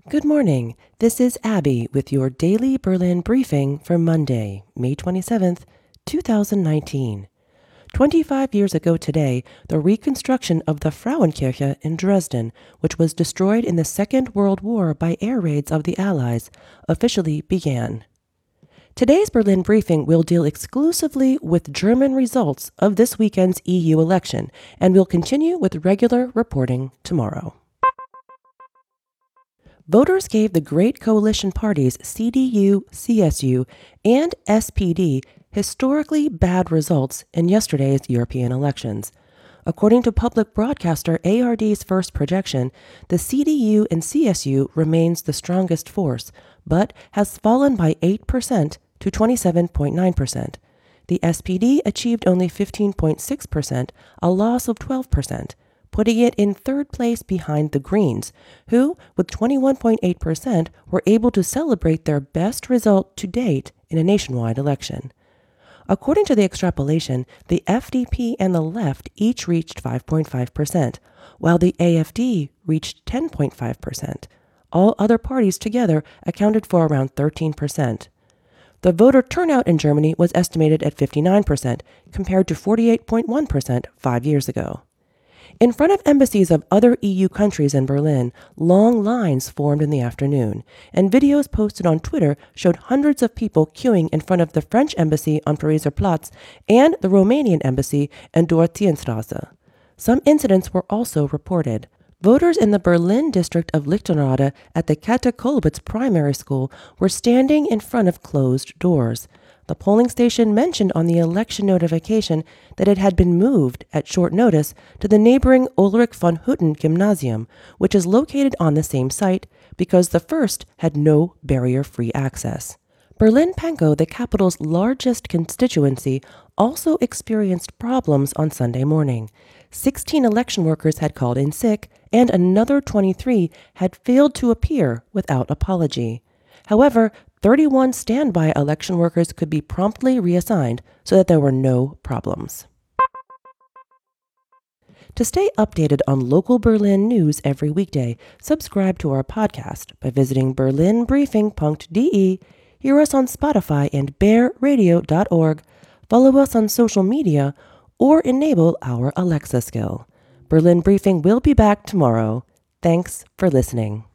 Good morning. This is Abby with your daily Berlin briefing for Monday, May 27th, 2019. 25 years ago today, the reconstruction of the Frauenkirche in Dresden, which was destroyed in the Second World War by air raids of the Allies, officially began. Today's Berlin briefing will deal exclusively with German results of this weekend's EU election, and will continue with regular reporting tomorrow. Voters gave the Great Coalition parties CDU, CSU, and SPD historically bad results in yesterday's European elections. According to public broadcaster ARD's first projection, the CDU and CSU remains the strongest force, but has fallen by 8% to 27.9%. The SPD achieved only 15.6%, a loss of 12%. Putting it in third place behind the Greens, who, with 21.8%, were able to celebrate their best result to date in a nationwide election. According to the extrapolation, the FDP and the left each reached 5.5%, while the AfD reached 10.5%. All other parties together accounted for around 13%. The voter turnout in Germany was estimated at 59%, compared to 48.1% 5 years ago. In front of embassies of other EU countries in Berlin, long lines formed in the afternoon, and videos posted on Twitter showed hundreds of people queuing in front of the French embassy on Pariser Platz and the Romanian embassy in Dorotheenstraße. Some incidents were also reported. Voters in the Berlin district of Lichtenrade at the Käthe-Kollwitz primary school were standing in front of closed doors. The polling station mentioned on the election notification that it had been moved at short notice to the neighboring Ulrich von Hutten Gymnasium, which is located on the same site, because the first had no barrier-free access. Berlin-Pankow, the capital's largest constituency, also experienced problems on Sunday morning. 16 election workers had called in sick, and another 23 had failed to appear without apology. However, 31 standby election workers could be promptly reassigned so that there were no problems. To stay updated on local Berlin news every weekday, subscribe to our podcast by visiting berlinbriefing.de, hear us on Spotify and bearradio.org, follow us on social media, or enable our Alexa skill. Berlin Briefing will be back tomorrow. Thanks for listening.